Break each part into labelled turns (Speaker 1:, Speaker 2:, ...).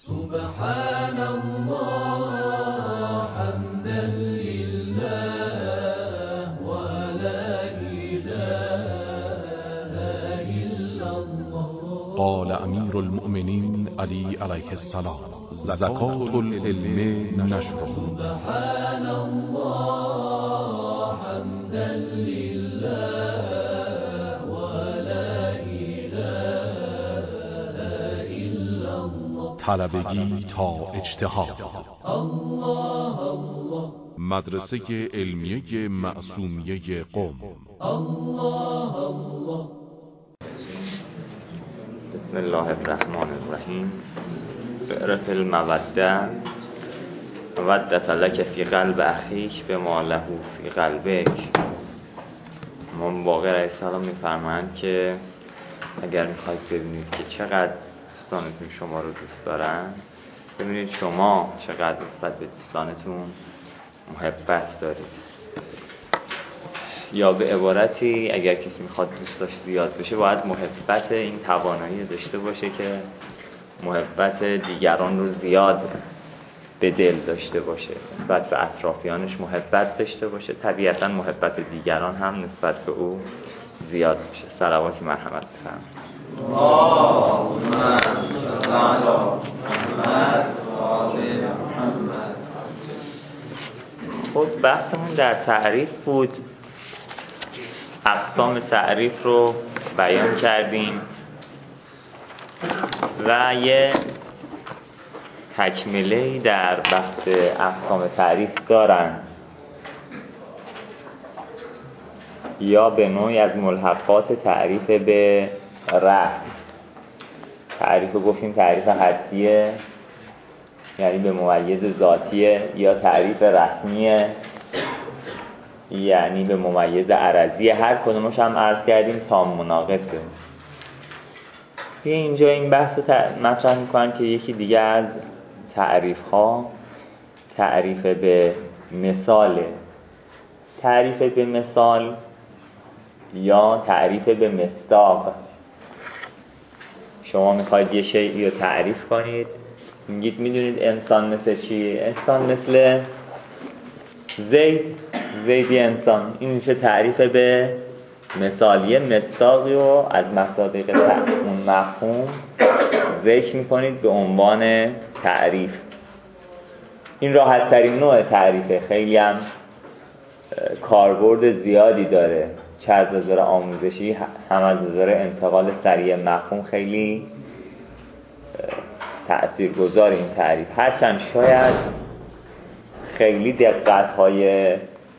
Speaker 1: سبحان الله حمدا لله ولا إله إلا الله.
Speaker 2: قال امیر المؤمنین علی علیه السلام: زکات العلم نشره.
Speaker 1: سبحان الله حمدا لله ولا إله إلا الله.
Speaker 2: طلبگی تا اجتهاد.
Speaker 1: الله الله.
Speaker 2: مدرسه علمیه معصومیه قم.
Speaker 1: الله الله.
Speaker 3: بسم الله الرحمن الرحیم. فعرف الموده مودة لک فی قلب اخیک بما له فی قلبک. امام باقر علیه السلام میفرمایند که اگر میخواید ببینید که چقدر دوستانتون شما رو دوست دارن، ببینید شما چقدر نسبت به دوستانتون محبت دارید. یا به عبارتی اگر کسی میخواد دوستاش زیاد بشه باید محبت این توانایی داشته باشه که محبت دیگران رو زیاد به دل داشته باشه، نسبت به اطرافیانش محبت داشته باشه، طبیعتا محبت دیگران هم نسبت به او زیاد بشه. صلوات مرحمت بفرمایید.
Speaker 1: اللهم صل علی محمد و آل محمد.
Speaker 3: خب بحثمون در تعریف بود. اقسام تعریف رو بیان کردیم و یه تکمله‌ای در بحث اقسام تعریف دارن، یا به نوعی از ملحقات تعریف به رسم. تعریف رو گفتیم تعریف حدیه، یعنی به ممیز ذاتیه، یا تعریف رسمیه یعنی به ممیز عرضی. هر کدومش هم عرض کردیم تا مناقصه. اینجا این بحث مطرح میکنن که یکی دیگه از تعریف ها تعریف به مثاله. تعریف به مثال یا تعریف به مصداق. شما میخواید یه شیئی رو تعریف کنید، میگید میدونید انسان مثل چی؟ انسان مثل زیدی انسان. این میشه تعریف به مثال. یه مصداقی رو از مصادیق اون مفهوم ذکر میکنید به عنوان تعریف. این راحت ترین نوع تعریفه، خیلی هم کاربرد زیادی داره، چه از نظر آموزشی هم از نظر انتقال سریع مفهوم خیلی تأثیرگذار این تعریف. هرچند شاید خیلی دقت‌های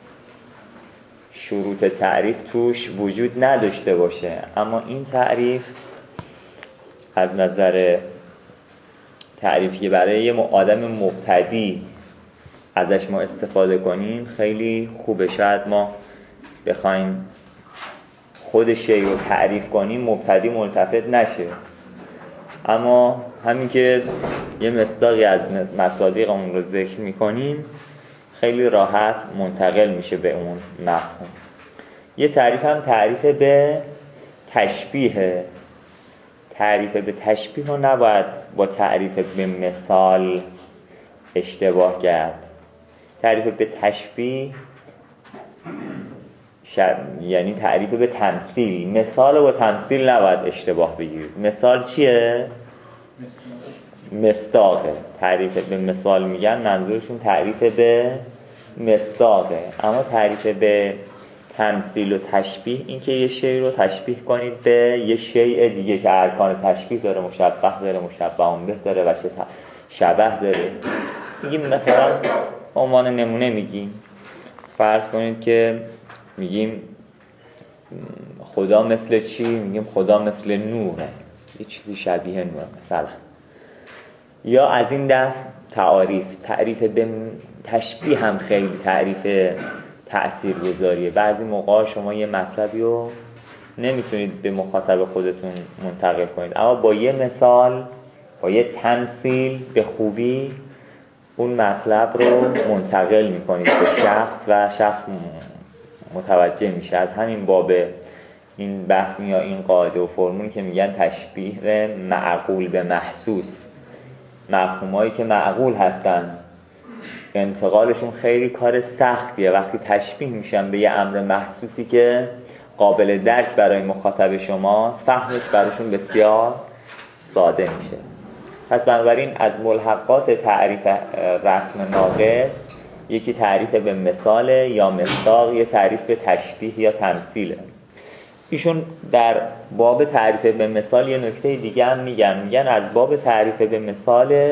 Speaker 3: شروط تعریف توش وجود نداشته باشه، اما این تعریف از نظر تعریفی که برای یه آدم مبتدی ازش ما استفاده کنیم خیلی خوبه. شاید ما بخوایم خود شیء رو تعریف کنیم مبتدی ملتفت نشه، اما همین که یه مصداقی از مصادیق اون رو ذکر میکنیم خیلی راحت منتقل میشه به اون مفهوم. یه تعریف هم تعریف به تشبیه. تعریف به تشبیه رو نباید با تعریف به مثال اشتباه کرد. تعریف به تشبیه یعنی تعریف به تمثیل. مثال با تمثیل نباید اشتباه بگیرید. مثال چیه؟ مصداقه. تعریف به مثال میگن منظورشون تعریف به مصداقه. اما تعریف به تمثیل و تشبیه این که یه شیء رو تشبیه کنید به یه شیء دیگه که ارکان تشبیه داره، مشبه داره، مشبه به داره و شبه داره. میگیم مثلا عنوان نمونه میگیم، فرض کنید که میگیم خدا مثل چی؟ میگیم خدا مثل نوره، یه چیزی شبیه نوره مثلا. یا از این دست تعریف به تشبیه هم خیلی تعریف تأثیرگذاریه. بعضی موقع شما یه مطلبی رو نمیتونید به مخاطب خودتون منتقل کنید، اما با یه مثال، با یه تمثیل به خوبی اون مطلب رو منتقل میکنید به شخص و شخص متوجه میشه. از همین باب این بحث یا این قاعده و فرمولی که میگن تشبیه معقول به محسوس، مفهومایی که معقول هستن انتقالشون خیلی کار سختیه. وقتی تشبیه میشن به یه امر محسوسی که قابل درک برای مخاطب شماست، فهمش براشون بسیار ساده میشه. پس بنابراین از ملحقات تعریف رسم ناقص یکی تعریف به مثال یا مصداق، یه تعریف به تشبیه یا تمثیله. ایشون در باب تعریف به مثال یه نکته دیگه هم میگن از باب تعریف به مثال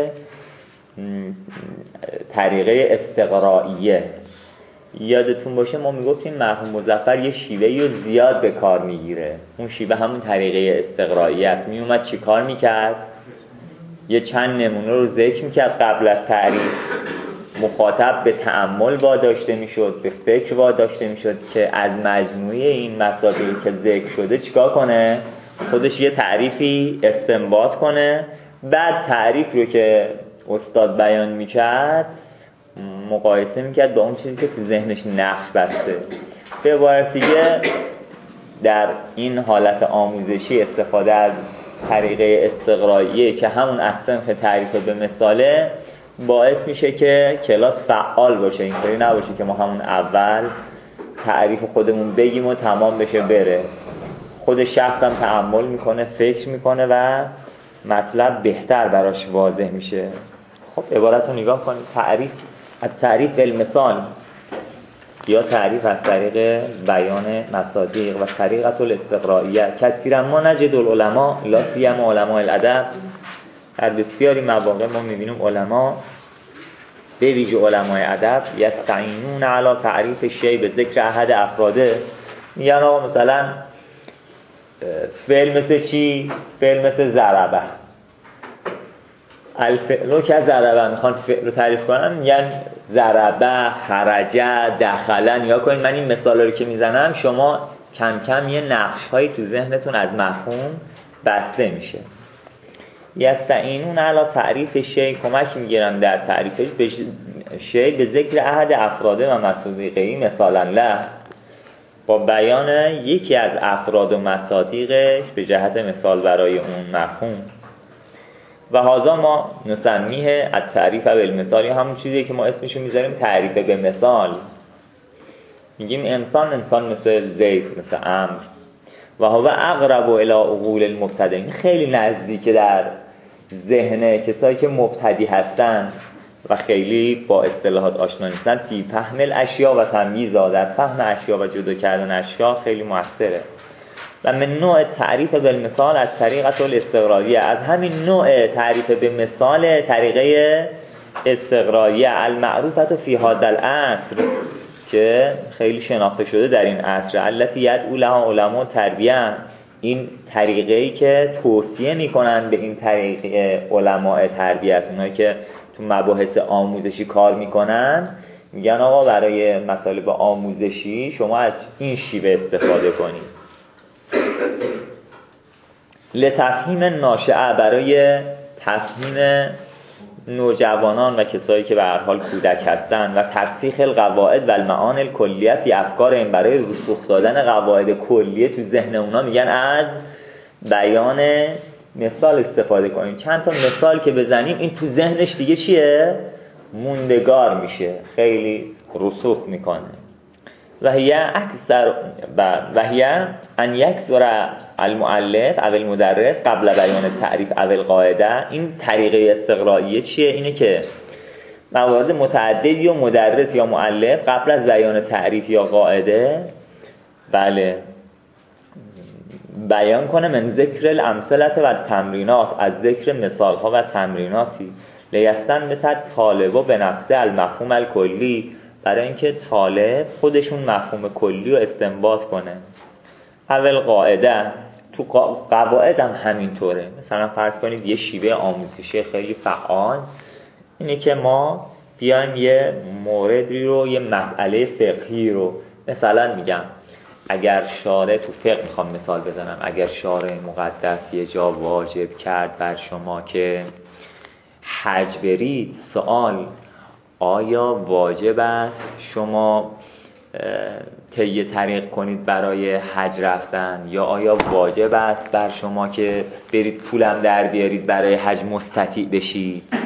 Speaker 3: طریقه استقرائیه. یادتون باشه ما میگفتیم مرحوم مظفر یه شیوهی رو زیاد به کار میگیره، اون شیوه همون طریقه استقرائیه است. میومد چی کار میکرد؟ یه چند نمونه رو ذکر میکرد قبل از تعریف، مخاطب به تأمل واداشته میشد، به فکر واداشته میشد که از مجموعه این مصادیقی که ذکر شده چیکار کنه؟ خودش یه تعریفی استنباط کنه. بعد تعریف رو که استاد بیان میکرد مقایسه میکرد با اون چیزی که تو ذهنش نقش بسته. به عبارت دیگه در این حالت آموزشی استفاده از طریقه استقرائیه که همون از صنف تعریف به مثاله باعث میشه که کلاس فعال باشه. اینطوری نباشه که ما همون اول تعریف خودمون بگیم و تمام بشه بره. خود شخص هم تأمل میکنه، فکر میکنه و مطلب بهتر براش واضح میشه. خب عبارت رو نگاه کنید. تعریف از تعریف بالمثال یا تعریف از طریق بیان مصادیق و طریقه الاستقرائیه. کثیرا ما نجد العلماء لا سیما علماء الادب، در بسیاری مواقع ما میبینیم علما به ویژه علمای ادب یستعینون علی تعریف شیء به ذکر احد افراده. میگن آقا مثلا فعل مثل چی؟ فعل مثل ضربه. الفعل که ضربه میخوان فعل رو تعریف کنن میگن ضربه، خرجه، دخلن. یا کنید من این مثالا رو که میزنم شما کم کم یه نقش هایی تو ذهنتون از مفهوم بسته میشه. یستعینون علی تعریف شیء، کمک میگیرن در تعریفش به شیء به ذکر احد افراده و مصادیقی مثالا له، با بیان یکی از افراد و مصادیقش به جهت مثال برای اون مفهوم. و هذا ما نسمیه از تعریف بالمثال، یا همون چیزی که ما اسمشو میذاریم تعریف به مثال. میگیم انسان مثل زید، مثل عمرو. و هو اقرب الی عقول المبتدئین، خیلی نزدیک در ذهن کسایی که مبتدی هستن و خیلی با اصطلاحات آشنا نیستن. فی فهم الاشیاء و تمییزها، در فهم اشیاء و جدا کردن اشیاء خیلی موثره. و من نوع تعریف بالمثال از طریقه الاستقرائیه، از همین نوع تعریف به مثال طریقه استقرائیه المعروفه فی هذا العصر که خیلی شناخته شده در این عصر. التي یدعو لها علماء تربیه، این طریقه‌ای که توصیه میکنن به این طریقه علماء تربیه است، اونایی که تو مباحث آموزشی کار میکنن میگن آقا برای مطالب آموزشی شما از این شیوه استفاده کنید. لتفهیم ناشئه، برای تفهیم نوجوانان و کسایی که به هر حال کودک هستن. و ترسیخ القواعد و المعانی الکلیه فی افکار این، برای رسوخ دادن قواعد کلیه تو ذهن اونا میگن از بیان مثال استفاده کنیم. چند تا مثال که بزنیم این تو ذهنش دیگه چیه؟ موندگار میشه، خیلی رسوخ میکنه. و هی ان یکسر المؤلف او المدرس قبل بیان تعریف او القاعده. این طریقه استقرائیه چیه؟ اینه که موارد متعددی یا مدرس یا مؤلف قبل از بیان تعریف یا قاعده بیان کنه من ذکر الامثله و تمرینات، از ذکر مثال ها و تمریناتی. لیستن مثل طالبا به نفسه المفهوم الکلی، برای اینکه طالب خودشون مفهوم کلی رو استنباط کنه. اول قاعده، تو قواعد هم همینطوره. مثلا فرض کنید یه شیوه آموزشی خیلی فعال اینه که ما بیایم یه موردی رو، یه مسئله فقهی رو، مثلا میگم اگر شارع، تو فقه میخوام مثال بزنم، اگر شارع مقدس یه جا واجب کرد بر شما که حج برید، سوال آیا واجب است شما طی طریق کنید برای حج رفتن، یا آیا واجب است بر شما که برید پولم در بیارید برای حج مستطیع بشید؟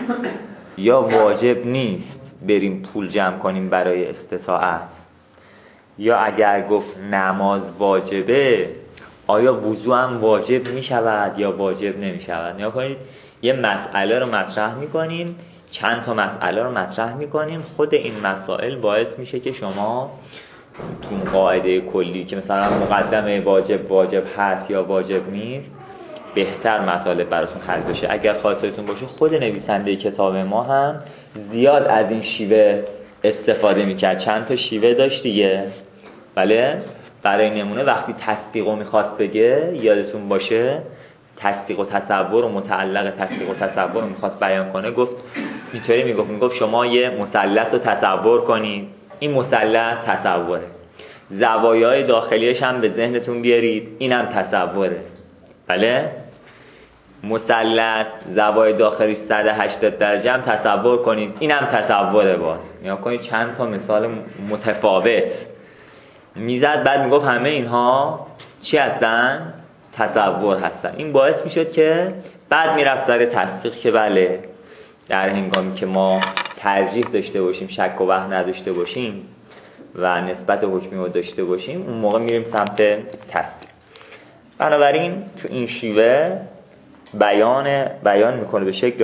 Speaker 3: یا واجب نیست بریم پول جمع کنیم برای استطاعت، یا اگر گفت نماز واجبه آیا وضو هم واجب می شود یا واجب نمی شود. نیا کنید یه مسئله رو مطرح می کنیم، چند تا مسئله رو مطرح می کنیم، خود این مسائل باعث میشه که شما تو قاعده کلی که مثلا مقدمه واجب هست یا واجب نیست بهتر مسائل براتون حل بشه. اگر خاطرتون باشه خود نویسنده کتاب ما هم زیاد از این شیوه استفاده میکرد، چند تا شیوه داشت دیگه. بله، برای نمونه وقتی تصدیق رو میخواست بگه، یادتون باشه تصدیق و تصور و متعلق تصدیق و تصور رو میخواست بیان کنه، گفت اینطوری میگفت شما یه مثلث رو تصور کنید، این مثلث تصوره، زوایای داخلیش هم به ذهنتون بیارید، اینم تصوره. بله، مثلث زوای داخلیش 180 درجه هم تصور کنید، اینم تصوره. باز نیا کنید چند تا مثال متفاوت میزد، بعد میگفت همه اینها چی هستن؟ تصور هستن. این باعث میشد که بعد میرفت سر تصدیق که بله در هنگامی که ما ترجیح داشته باشیم، شک و وهم نداشته باشیم و نسبت حکمی رو داشته باشیم، اون موقع میریم سمت تصدیق. بنابراین تو این شیوه بیان میکنه به شکل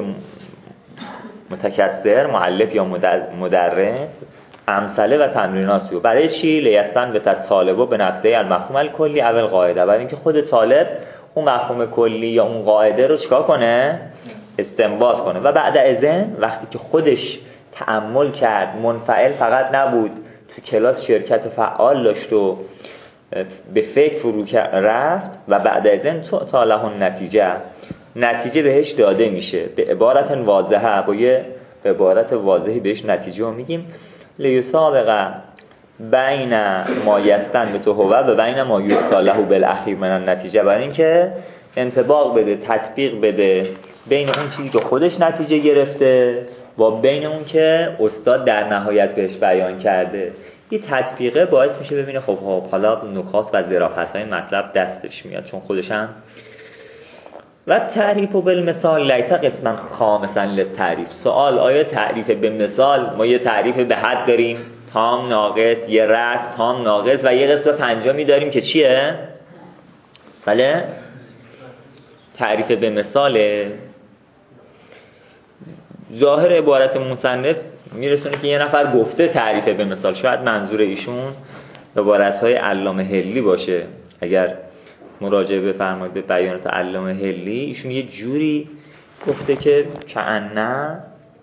Speaker 3: متکثر، مؤلف یا مدرس، امثله و تمریناتی رو. برای چی؟ لیستن به طالبو به نفسه المفهوم الکلی اول قاعده، برای اینکه خود طالب اون مفهوم کلی یا اون قاعده رو چیکار کنه؟ استنباط کنه. و بعد ازن وقتی که خودش تأمل کرد، منفعل فقط نبود، تو کلاس شرکت فعال داشت و به فکر فرو رفت، و بعد ازن طالحون نتیجه بهش داده میشه به عبارت واضحه، با یه عبارت واضحی بهش نتیجه رو میگیم. لیسابق بین ما یستن به تو و بین ما یستاله بالاخیر من النتیجه، برای اینکه انطباق بده، تطبیق بده بین اون چیزی که خودش نتیجه گرفته و بین اون که استاد در نهایت بهش بیان کرده. این تطبیقه باعث میشه ببینه خب حالا نکات و ظرافت‌های مطلب دستش میاد، چون خودش هم. و تعریف و بالمثال لیس قسما خامسا للتعریف. سوال، آیا تعریف به مثال، ما یه تعریف به حد داریم، تام ناقص، یه رسم تام ناقص، و یه قسم پنجمی داریم که چیه؟ بله، تعریف به مثاله. ظاهر عبارت مصنف میرسونه که یه نفر گفته تعریف به مثال، شاید منظور ایشون عبارت‌های علامه حلی باشه. اگر مراجعه بفرمایید به بیانات علامه حلی، ایشون یه جوری گفته که کأنه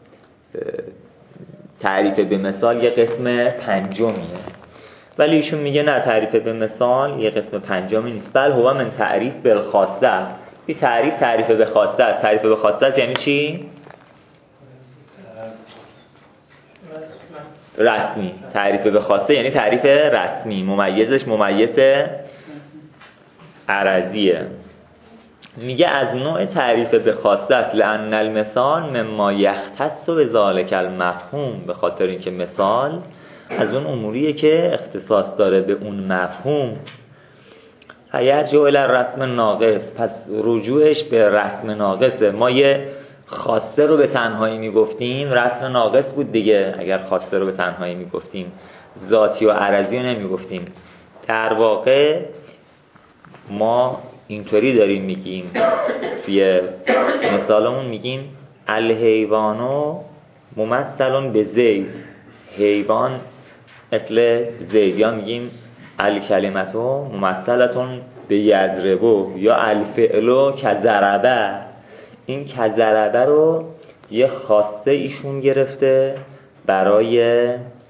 Speaker 3: تعریف به مثال یه قسم پنجمیه، ولی ایشون میگه نه، تعریف به مثال یه قسم پنجمی نیست، بل هو من تعریف بالخاصه. این تعریف به خاصه است. تعریف به خاصه است یعنی چی؟ رسمی. تعریف به خاصه یعنی تعریف رسمی، ممیزش ممیز عرضیه. میگه از نوع تعریف به خاصه است، لأن المثال مما یختص بذلک المفهوم، به خاطر اینکه مثال از اون اموریه که اختصاص داره به اون مفهوم. فیرجع الی الرسم ناقص، پس رجوعش به رسم ناقصه. ما یه خاصه رو به تنهایی میگفتیم، رسم ناقص بود دیگه. اگر خاصه رو به تنهایی میگفتیم، ذاتی و عرضی رو نمیگفتیم. در واقع ما اینطوری داریم میگیم، توی مثالمون میگیم الحیوانو ممثلون به زید، حیوان مثل زید، یا میگیم الکلمتو ممثلتون به یضربو، یا الفعلو کضربه. این کضربه رو یه خواسته ایشون گرفته برای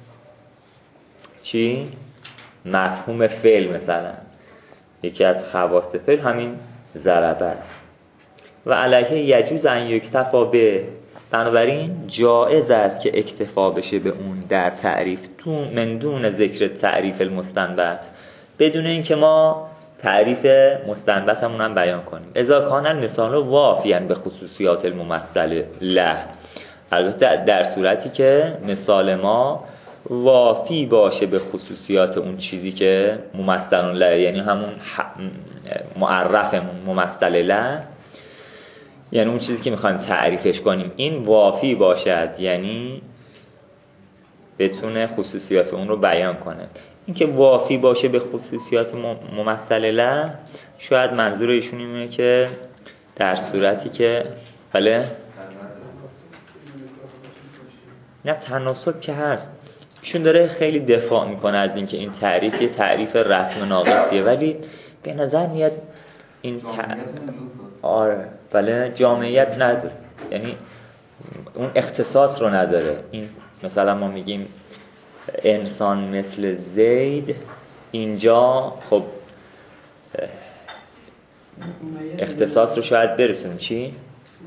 Speaker 3: چی؟ مفهوم فعل. مثلا یکی از خواص فعل همین ضربه است. و علیه یجوز ان یکتفا به، بنابراین جایز است که اکتفا بشه به اون در تعریف، من دون ذکر تعریف المستنبط، بدون اینکه ما تعریف مستنبطمون هم بیان کنیم. اذا کان المثال وافیاً به خصوصیات الممثل له، البته در صورتی که مثال ما وافی باشه به خصوصیات اون چیزی که ممثل له، یعنی همون معرفمون ممثل له. یعنی اون چیزی که میخوایم تعریفش کنیم این وافی باشد، یعنی بتونه خصوصیات اون رو بیان کنه. این که وافی باشه به خصوصیات ممثل له، شاید منظور ایشون اینه که در صورتی که بله نه تناسب که هست، ایشون داره خیلی دفاع میکنه از اینکه این تعریف یه تعریف رسم ناقصیه، ولی به نظر میاد این آره بله جامعیت نداره، یعنی اون اختصاص رو نداره. این مثلا ما میگیم انسان مثل زید، اینجا خب اختصاص رو شاید برسیم چی؟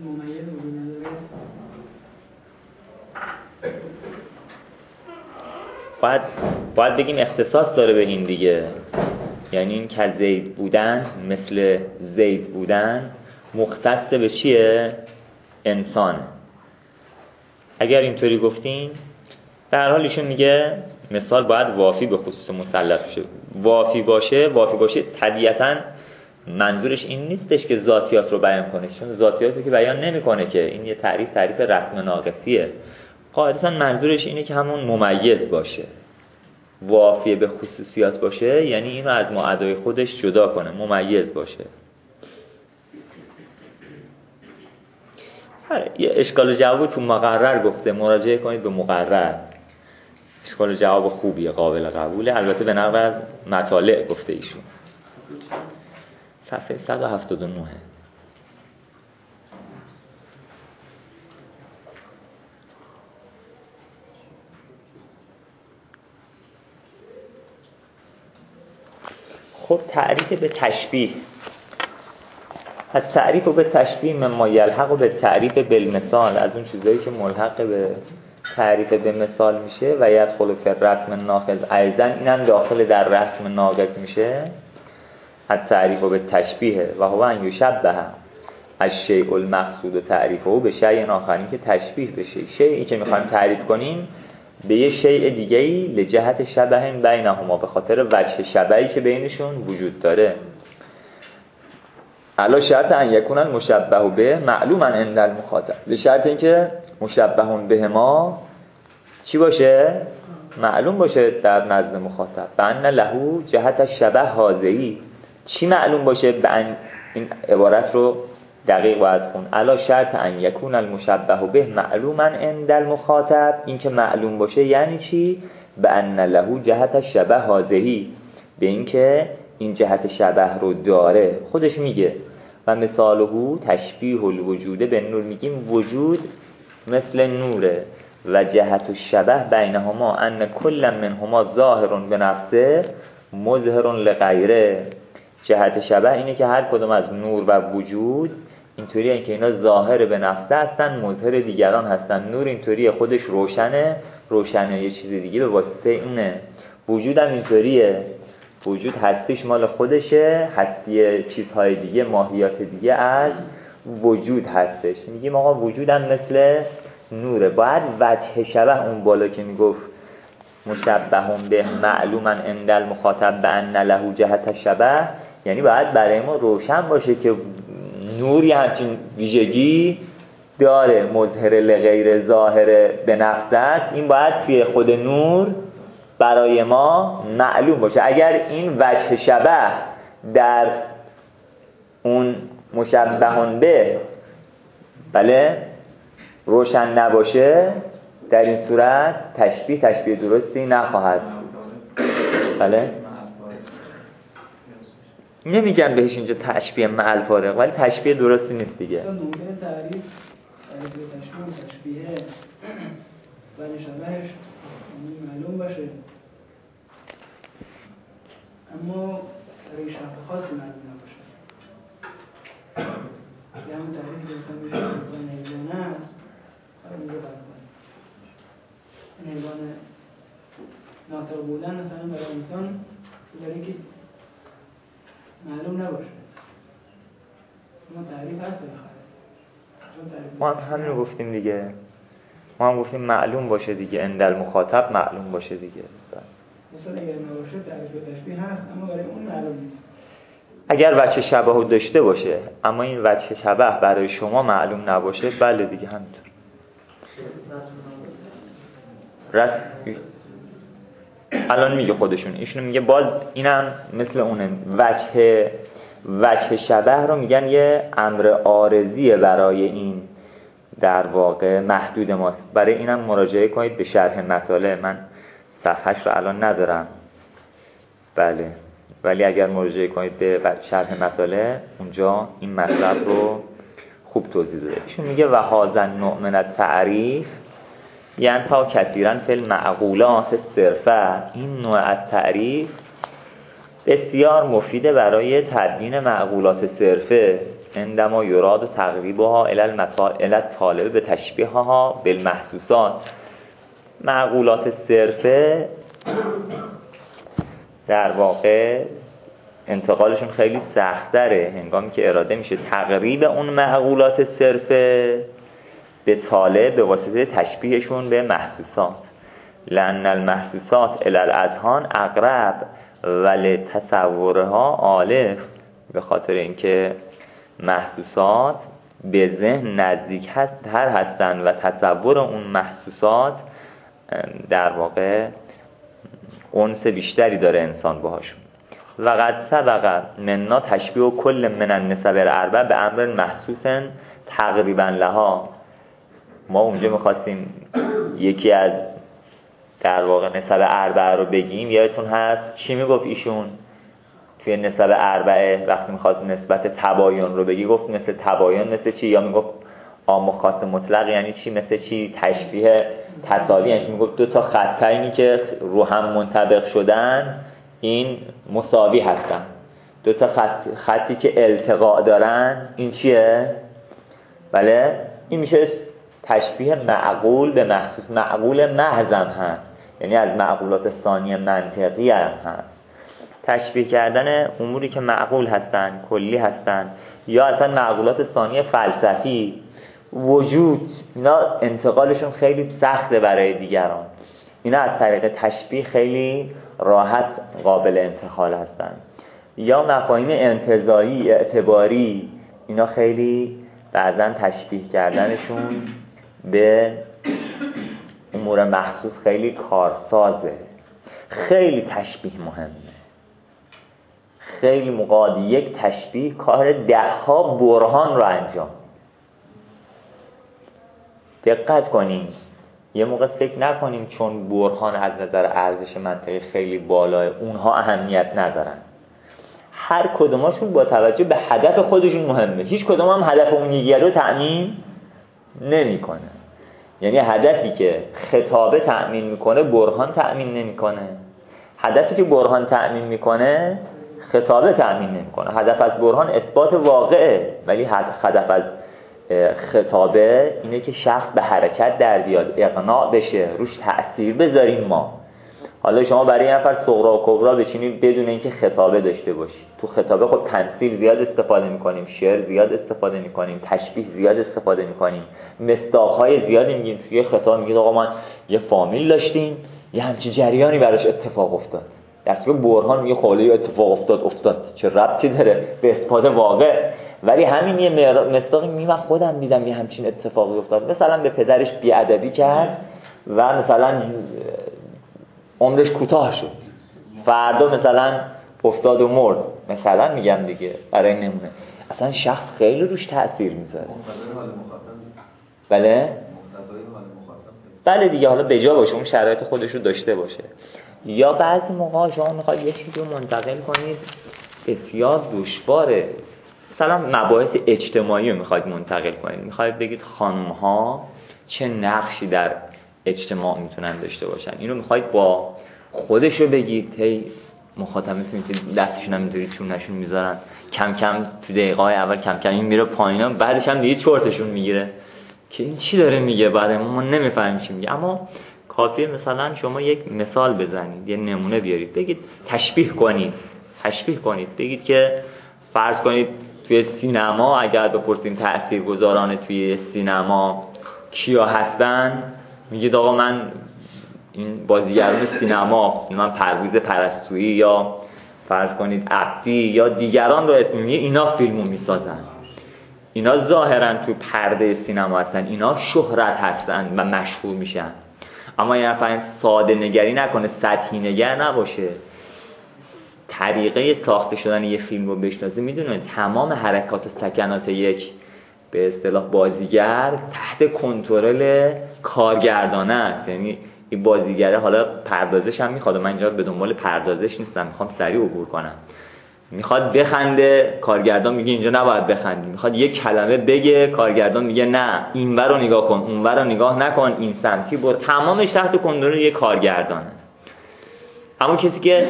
Speaker 3: باید بگیم اختصاص داره به این دیگه، یعنی این که زید بودن مثل زید بودن مختص به چیه؟ انسانه. اگر اینطوری گفتین در حال ایشون میگه مثال باید وافی به خصوص مثلث بشه. وافی باشه طبیعتاً منظورش این نیستش که ذاتیات رو بیان کنه، چون ذاتیات رو که بیان نمیکنه که، این یه تعریف رسم ناقصیه. قاعدتاً منظورش اینه که همون ممیز باشه، وافی به خصوصیات باشه، یعنی اینو از معادای خودش جدا کنه، ممیز باشه. یه اشکال و جواب تو مقرر گفته، مراجعه کنید به مقرر. اشکال و جواب خوبیه، قابل قبوله، البته به نقل از مطالع گفته ایشون. صفحه 179. خب تعریف به تشبیه، از تعریف به تشبیه مما یلحق به تعریف بالمثال، از اون چیزایی که ملحق به تعریف به مثال میشه و یدخل فی الرسم الناقض ایضا، اینم داخل در رسم ناقض میشه. از تعریف به تشبیه و هو ان یشبه الشیء المقصود تعریفه به شیء آخر، که تشبیه بشه شیئی که میخوایم تعریف کنیم به یه شیء دیگه‌ای لجهت شبه بینهما، به خاطر وجه شبهی که بینشون وجود داره. علا شرط ان یکون المشبه به معلوما عند المخاطب، به شرط اینکه مشبه به ما چی باشه؟ معلوم باشه در نزد مخاطب. بأن له جهت الشبه هذهی، چی معلوم باشه؟ این عبارت رو دقیق باید خون. علا شرط ان یکون المشبه به معلوما عند المخاطب، این که معلوم باشه یعنی چی؟ بأن له جهت الشبه هذهی، به این که این جهت شبه رو داره. خودش میگه و مثاله تشبیه الوجود به نور، میگیم وجود مثل نوره و جهت الشبه بینهما ان کل منهما ظاهر بنفسه مظهر لغیره. جهت شبه اینه که هر کدوم از نور و وجود اینطوریه که اینا ظاهر به نفسه هستن، مظهر دیگران هستن. نور اینطوریه خودش روشنه یه چیز دیگه به واسطه اینه. وجود هم اینطوریه، وجود هستیش مال خودشه، هستی چیزهای دیگه، ماهیات دیگه از وجود هستش. میگیم آقا وجودم مثل نوره. باید وجه شبه اون بالا که میگفت مشبه به معلوما عند المخاطب بأن له جهت الشبه، یعنی باید برای ما روشن باشه که نوری همچین ویژگی داره، مظهر لغیر ظاهر به نفس است. این باید توی خود نور برای ما معلوم باشه. اگر این وجه شبه در اون مشبه به بله روشن نباشه، در این صورت تشبیه درستی نخواهد. بله نمیگن بهش اینجا تشبیه مع الفارق، ولی تشبیه درستی نیست دیگه.
Speaker 4: ممکنه تعریف تشبیه ولی شبهش معلوم باشه، اما برای شرط خاصی معلوم نباشه. یه همون تعریفی که مثلا میشه انسان حیوانه است، حالا میگه برزن این حیوان ناطق بودن مثلا برای انسان برای که معلوم نباشه، اما تعریف هست بخواه.
Speaker 3: ما هم همین رو گفتیم دیگه، ما هم گفتیم معلوم باشه دیگه، عند المخاطب معلوم باشه دیگه.
Speaker 4: مثلا اگر نباشه تعریف تشبیه هست، اما برای اون معلوم نیست.
Speaker 3: اگر وجه شبه داشته باشه اما این وجه شبه برای شما معلوم نباشه، بله دیگه همینطور. الان میگه خودشون، ایشون میگه باز اینم مثل اونه، وجه شبه رو میگن یه امر عارضیه برای این در واقع محدود ماست. برای اینم مراجعه کنید به شرح مطالع، من صفحه‌اش رو الان ندارم بله، ولی اگر مراجعه کنید به شرح مطالع اونجا این مطلب رو خوب توضیح داده. ایشون میگه و هذا النوع من التعریف یعنی تا کثیرا فی المعقولات صرفه، این نوع از تعریف بسیار مفیده برای تبیین معقولات صرفه، عندما یراد تقریبها الی الطالب به تشبیهها بالمحسوسات. معقولات صرفه در واقع انتقالشون خیلی سخت‌تره هنگامی که اراده میشه تقریب اون معقولات صرفه به طالب به واسطه تشبیهشون به محسوسات. لأن المحسوسات الی الاذهان اقرب ولی تصورها آلف، به خاطر اینکه محسوسات به ذهن نزدیک تر هستن و تصور اون محسوسات در واقع انس بیشتری داره انسان باهاشون. و قد سبق مننا تشبیه کل من النسب الاربع به امر محسوس تقریبا لها. ما اونجا میخواستیم یکی از در واقع نسب اربعه رو بگیم، یادتون هست چی میگفت ایشون توی نسب اربعه وقتی میخواست نسبت تباین رو بگی؟ گفت مثل تباین مثل چی؟ یا میگفت عام و خاص مطلق یعنی چی؟ مثل چی؟ تشبیه تساوی یعنی میگفت دو تا خطایی که رو هم منطبق شدن این مساوی هستن، دو تا خطی که التقاء دارن این چیه؟ بله این میشه تشبیه معقول به محسوس. معقول محض هم هست، یعنی از معقولات ثانیه منطقی هم هست. تشبیه کردن اموری که معقول هستن، کلی هستن، یا اصلا معقولات ثانیه فلسفی وجود، اینا انتقالشون خیلی سخته برای دیگران. اینا از طریق تشبیه خیلی راحت قابل انتقال هستن. یا مفاهیم انتزاعی، اعتباری، اینا خیلی بعضا تشبیه کردنشون به امور محسوس خیلی کارسازه. خیلی تشبیه مهمه. خیلی موقع یک تشبیه کار 10 برهان رو انجام. دقت کنیم، یه موقع فکر نکنیم چون برهان از نظر ارزش منطقی خیلی بالاه اونها اهمیت ندارن. هر کدوماشون با توجه به هدف خودشون مهمه. هیچ کدوم هم هدف اون یکی رو تأمین نمی‌کنه. یعنی هدفی که خطابه تأمین میکنه برهان تأمین نمیکنه، هدفی که برهان تأمین میکنه خطابه تأمین نمیکنه. هدف از برهان اثبات واقعه، ولی هدف از خطابه اینه که شخص به حرکت در بیاد، اقناع بشه، روش تأثیر بذاریم ما. حالا شما برای یه نفر صغرا و کبرا بچینید بدون اینکه خطابه داشته باشی. تو خطابه خب تمثیل زیاد استفاده میکنیم، شعر زیاد استفاده میکنیم، تشبیه زیاد استفاده میکنیم، مصداق‌های زیادی میگیم. توی خطاب میگید آقا ما یه فامیل داشتیم، یه همچین جریانی براش اتفاق افتاد. در صورت برهان میگه خاله اتفاق افتاد، چه ربطی داره به اثبات واقع؟ ولی همین یه مصداقی میگه من خودم دیدم یه همچین اتفاقی افتاد. مثلا به پدرش بیادبی کرد و مثلا عمرش کوتاه شد، فردا مثلا افتاد و مرد، مثلا میگم دیگه برای نمونه. اصلا شخص خیلی روش تأثیر میذاره. بله دیگه، حالا بجا باشه، اون شرایط خودش رو داشته باشه. یا بعضی موقع شما میخواید یه چیزی رو منتقل کنید بسیار دشواره. مثلا مباحث اجتماعی رو میخواید منتقل کنید، میخواید بگید خانم‌ها چه نقشی در اجتماع میتونن داشته باشن، اینو میخواید با خودش رو بگید، هی مخاطبتون که دستشون هم اینجوری چونشون میذارن، کم کم تو دقیقه‌های اول کم کم این میره پایینا، بعدش هم دیگه چرتشون میگیره که این چی داره میگه، بعد ما نمیفهمیم چی میگه. اما کافیه مثلا شما یک مثال بزنید، یه نمونه بیارید، بگید تشبیه کنید، بگید که فرض کنید توی سینما اگر بپرسیم تاثیرگذاران توی سینما کیا هستن، میگید آقا من این بازیگران سینما، من پرویز پرستویی یا فرض کنید عبدی یا دیگران رو اسم میگه، اینا فیلمو میسازن، اینا ظاهرا تو پرده سینما هستن، اینا شهرت هستن و مشهور میشن. اما یه نفر ساده نگری نکنه، سطحی نگر نباشه، طریقه ساخته شدن یه فیلم رو بشناسه، میدونه تمام حرکات و سکنات یک به اصطلاح بازیگر تحت کنترل کارگردانه است. یعنی این بازیگره، حالا پردازش هم میخواد، من اینجا به دنبال پردازش نیستم، میخوام سریع عبور کنم، میخواد بخنده کارگردان میگه اینجا نباید بخندی، میخواد یک کلمه بگه کارگردان میگه نه اینور رو نگاه کن اونور رو نگاه نکن این سمتی برو، تمامش تحت کنترل یک کارگردانه. اما کسی که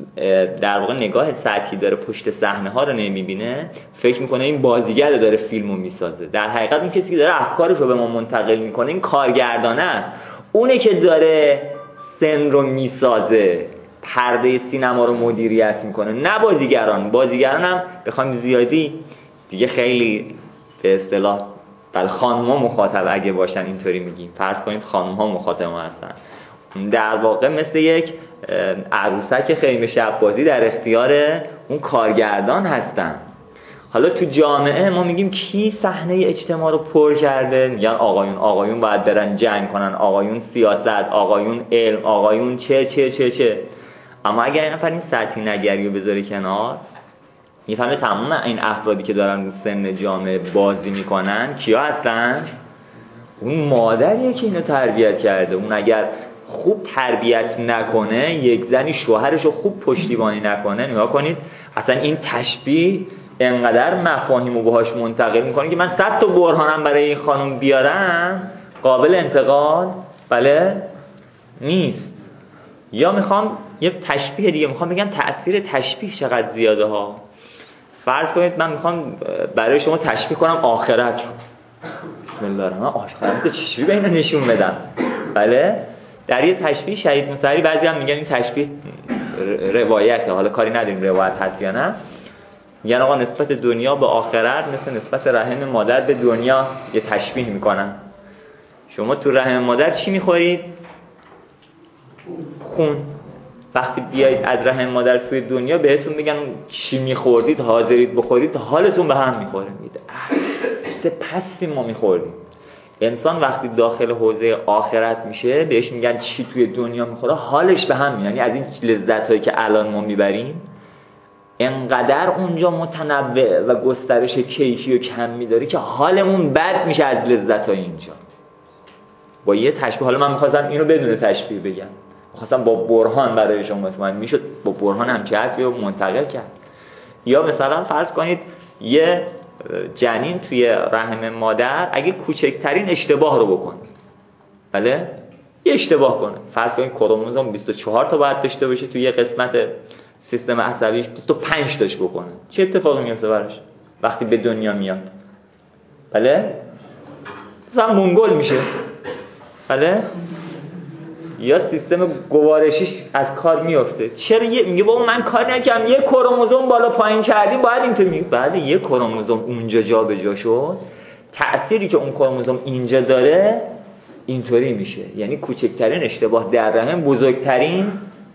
Speaker 3: در واقع نگاه سطحی داره، پشت صحنه ها رو نمیبینه، فکر میکنه این بازیگر داره فیلمو میسازه. در حقیقت این کسی که داره افکارش رو به ما منتقل میکنه این کارگردانه است، اونه که داره سن رو میسازه، پرده سینما رو مدیریت میکنه، نه بازیگران. بازیگران هم بخوایم زیادی دیگه خیلی به اصطلاح بل خانوما مخاطب اگه باشن اینطوری میگیم، فرض کنید خانوما مخاطب ما هستن، در واقع مثل یک عروسک خیمه شب بازی در اختیار اون کارگردان هستن. حالا تو جامعه ما میگیم کی صحنه اجتماع رو پر کرده؟ میگن آقایون باید برن جنگ کنن، آقایون سیاست، آقایون علم، آقایون چه. اما اگر این نفر این سطحی نگری رو بذاره کنار، میفهمه تمام این افرادی که دارن رو سن جامعه بازی میکنن کیا هستن؟ اون مادریه که اینو تربیت کرده. اون اگر خوب تربیت نکنه، یک زنی شوهرش رو خوب پشتیبانی نکنه، نگاه کنید اصلا این تشبیه انقدر مفاهیم رو باهاش منتقل میکنه که من 100 تا برهانم برای این خانم بیارم قابل انتقال بله نیست. یا میخوام یه تشبیه دیگه، میخوام بگم تأثیر تشبیه چقدر زیاده ها. فرض کنید من میخوام برای شما تشبیه کنم آخرت رو، بسم الله الرحمن الرحیم، آخرت رو چجوری به اینا نشون بدم؟ بله در یه تشبیه شهید موسوی بعضی هم میگن این تشبیه روایته، حالا کاری نداریم روایت هست یا نه، میگن آقا نسبت دنیا به آخرت مثل نسبت رحم مادر به دنیا یه تشبیه میکنن. شما تو رحم مادر چی میخورید؟ خون. وقتی بیایید از رحم مادر توی دنیا بهتون میگن چی میخوردید، حاضرید بخورید، حالتون به هم میخوره، میگید سه پستی ما میخوردیم. انسان وقتی داخل حوزه آخرت میشه بهش میگن چی توی دنیا میخوره، حالش به هم میاد. یعنی از این لذت‌هایی که الان ما میبریم انقدر اونجا متنوع و گسترش کیفی و کمی داره که حالمون بد میشه از لذت‌های اینجا. با یه تشبیه، حالا من می‌خواستم اینو بدون تشبیه بگم، می‌خواستم با برهان برای شما مطمئن میشد، با برهان هم حرفی رو منتقل کرد. یا مثلا فرض کنید یه جنین توی رحم مادر اگه کوچکترین اشتباه رو بکنه، بله یه اشتباه کنه، فرض کنید کروموزوم 24 تا باید داشته باشه توی یه قسمت سیستم عصبیش 25 تاش بکنه، چه اتفاقی میفته براش وقتی به دنیا میاد؟ بله مثلا منگول میشه، بله یا سیستم گوارشیش از کار میفته. چرا میگه بابا من کار نکردم، یه کروموزوم بالا پایین کردی باید اینطور میگه. بعد یه کروموزوم اونجا جا به جا شد، تأثیری که اون کروموزوم اینجا داره اینطوری میشه. یعنی کوچکترین اشتباه در رحم بزرگترین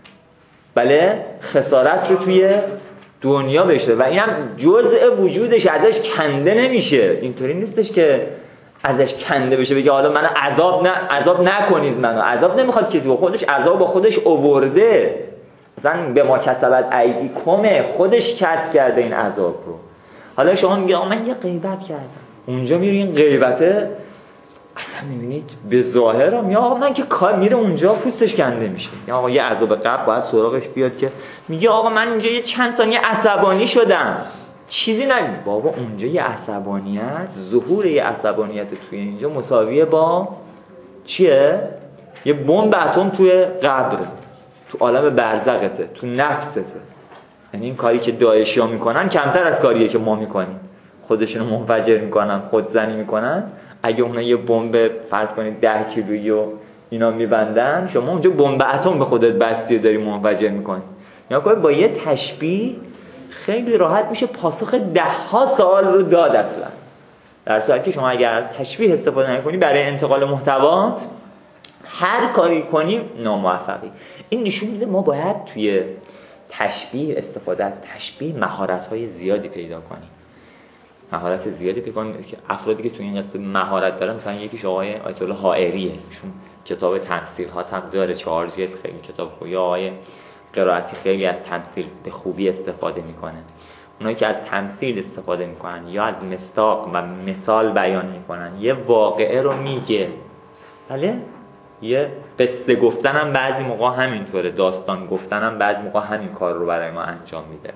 Speaker 3: بله خسارت رو توی دنیا بشه و این هم جزء وجودش ازش کنده نمیشه. اینطوری نیستش که ازش کنده بشه بگه حالا منو عذاب نکنید، منو عذاب نمیخواد کسی، با خودش عذاب با خودش آورده، مثلا به ما کسبت ایدیکم، خودش کسب کرده این عذاب رو. حالا شما میگه من یه غیبت کردم، اونجا میری این غیبته اصلا میبینید به ظاهرم یا آقا من که کار میره اونجا پوستش کنده میشه، یا آقا یه عذاب قبل باید سراغش بیاد که میگه آقا من اینجا یه چند ثانیه عصبانی شدم، چیزی نگید بابا اونجا یه عصبانیت، ظهور یه عصبانیت توی اینجا مساویه با چیه؟ یه بمب اتم توی قبر، تو عالم برزخته، تو نفسته. یعنی این کاری که داعشی‌ها میکنن کمتر از کاریه که ما میکنیم، خودشونو منفجر میکنن، خودزنی میکنن. اگه اونا یه بمب فرض کنید 10 کیلویی و اینا میبندن، شما اونجا بمب اتم به خودت بستی و داری منفجر میکنی. یا یعنی با یه تشبیه خیلی راحت میشه پاسخ 10 ها سوال رو داد اصلا. در صورتی که شما اگر از تشبیه استفاده نکنی برای انتقال محتوا هر کاری کنی ناموفقی. این نشون میده ما باید توی تشبیه، استفاده از تشبیه مهارت‌های زیادی پیدا کنیم. مهارت زیادی پیدا کنیم که افرادی که تو این قصه مهارت دارن، مثلا یکیش آقای آیت الله حائریه، چون کتاب تمثیل‌هات هم داره، 4 جلد، خیلی کتاب خوبه. یا آقای قرائتی خیلی از تمثیل به خوبی استفاده میکنه. اونایی که از تمثیل استفاده میکنن یا از مصداق و مثال بیان میکنن، یه واقعه رو میگه. بله، یه قصه گفتن هم بعضی موقع همینطوره، داستان گفتن هم بعضی موقع همین کار رو برای ما انجام میده.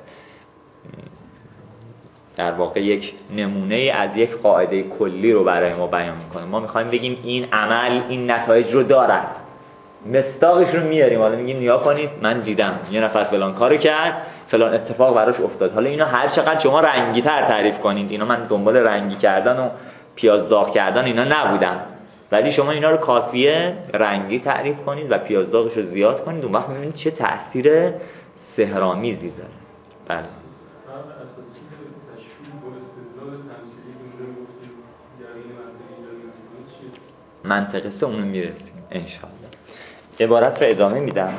Speaker 3: در واقع یک نمونه از یک قاعده کلی رو برای ما بیان میکنه. ما میخوایم بگیم این عمل این نتایج رو دارد، مصداقش رو میاریم، حالا میگیم نیا کنید من دیدم یه نفر فلان کارو کرد، فلان اتفاق براش افتاد. حالا اینا هر چقدر شما رنگی‌تر تعریف کنید، اینا من دنبال رنگی کردن و پیاز داغ کردن اینا نبودم، ولی شما اینا رو کافیه رنگی تعریف کنید و پیاز داغش رو زیاد کنید، اون وقت می‌بینید چه تأثیر سحرآمیزی داره. بله.
Speaker 5: اساسی تشکیل با استدلال تمثیلی دونه گفتیم، یعنی منطقی
Speaker 3: منطقه سه اونو میرسیم انشاءالله. عبارت رو ادامه میدم.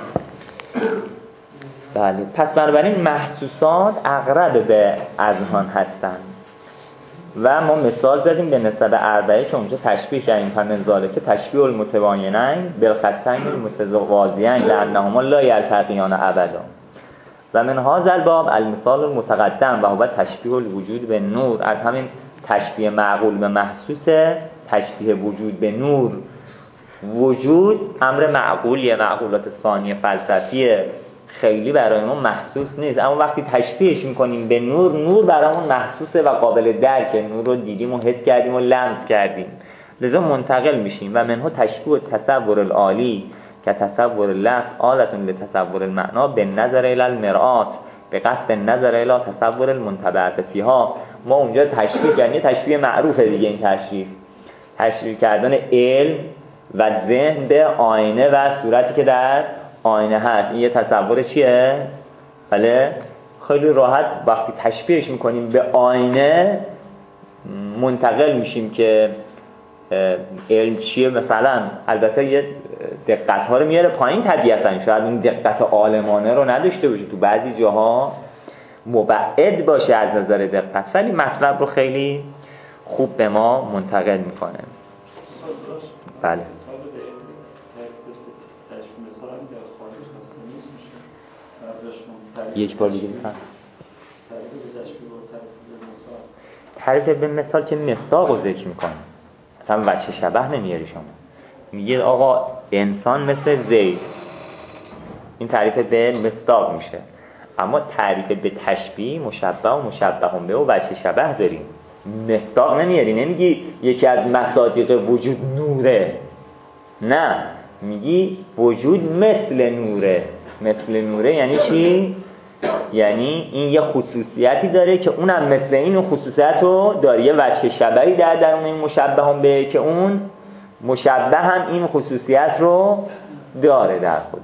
Speaker 3: بله، پس بنابراین محسوسات اقرب به اذهان هستند و ما مثال زدیم به نسبت اربعه که اونجا تشبیه کردیم. فمن ذالک تشبیه المتباینین بالخطین المتوازیین لانهما لا یلتقیان ابدا و من هذا الباب المثال المتقدم و هو تشبیه الوجود به نور. از همین تشبیه معقول به محسوس، تشبیه وجود به نور. وجود امر معقولیه، معقولات ثانی فلسفیه، خیلی برای ما محسوس نیست، اما وقتی تشبیهش میکنیم به نور، نور برامون محسوسه و قابل درکه. نور رو دیدیم و حس کردیم و لمس کردیم، لذا منتقل میشیم. و منها تشبیه تصور العالی که تصور لفظ آلة لتصور المعنا به نظر الی المرآت به قصد نظر الی تصور المنتبعات فیها. ما اونجا تشبیه کردیم، تشبیه معروفه دیگه، این تشبیه کردن علم و ذهن به آینه و صورتی که در آینه هست. این یه تصور چیه؟ بله، خیلی راحت وقتی تشبیهش میکنیم به آینه منتقل میشیم که علم چیه مثلا. البته یه دقت ها رو میاره پایین طبیعتاً، شاید این دقت عالمانه رو نداشته باشه، تو بعضی جاها مبعد باشه از نظر دقت، ولی مطلب رو خیلی خوب به ما منتقل میکنه. بله. یک بار دیگه میفهم. تعریف به مثال که مصداق رو ذکر میکنه، اصلا وجه شبه نمیاری شما. میگه آقا انسان مثل زید، این تعریف به مصداق میشه. اما تعریف به تشبیه مشبه و مشبه به و وجه شبه داریم. مصداق نمیاری، نمیگی یکی از مصادیق وجود نوره، نه، میگی وجود مثل نوره. مثل نوره یعنی چی؟ یعنی این یه خصوصیتی داره که اونم مثل این خصوصیت رو داره، یه وجه شبهی در اون این مشبه هم به که اون مشبه هم این خصوصیت رو داره در خودش.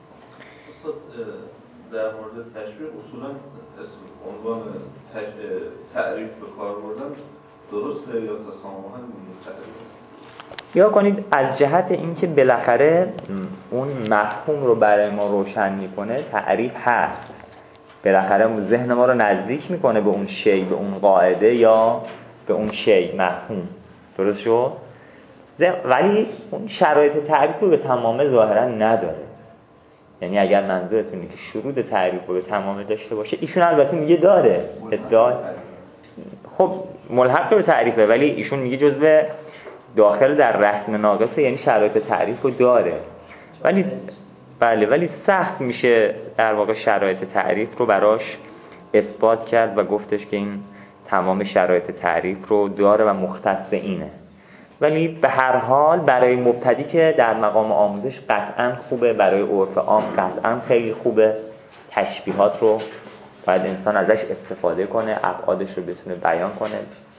Speaker 5: در مورد تشبیه اصولا عنوان تعریف به کار بردن درسته یا تسامحاً تعریف؟
Speaker 3: یا کنید از جهت اینکه بالاخره اون مفهوم رو برای ما روشن میکنه، تعریف هست، بالاخره ذهن ما رو نزدیک میکنه به اون شی، به اون قاعده یا به اون شی مفهوم. درست شد؟ ولی اون شرایط تعریف رو به تمام ظاهرا نداره. یعنی اگر منظورتونه که شروط تعریف رو به تمام داشته باشه، ایشون البته میگه داره ادعا، خب ملحق به تعریفه، ولی ایشون میگه جزء داخل در رسم ناقصه، یعنی شرایط تعریف رو داره. ولی بله، ولی سخت میشه در واقع شرایط تعریف رو براش اثبات کرد و گفتش که این تمام شرایط تعریف رو داره و مختص اینه. ولی به هر حال برای مبتدی که در مقام آموزش قطعاً خوبه، برای عرف عام قطعاً خیلی خوبه. تشبیهات رو باید انسان ازش استفاده کنه، ابعادش رو بتونه بیان کنه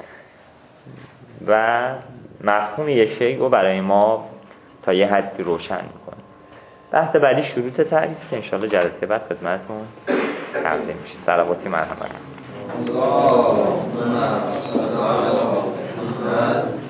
Speaker 3: و مفهوم یک شی رو برای ما تا یه حدی روشن میکنه. بحث بعدی شروط تعریف که انشاءالله جلسه بعد خدمتتون تقدیم میشه. صلواتی مرحمت.
Speaker 1: اللهم صل علی محمد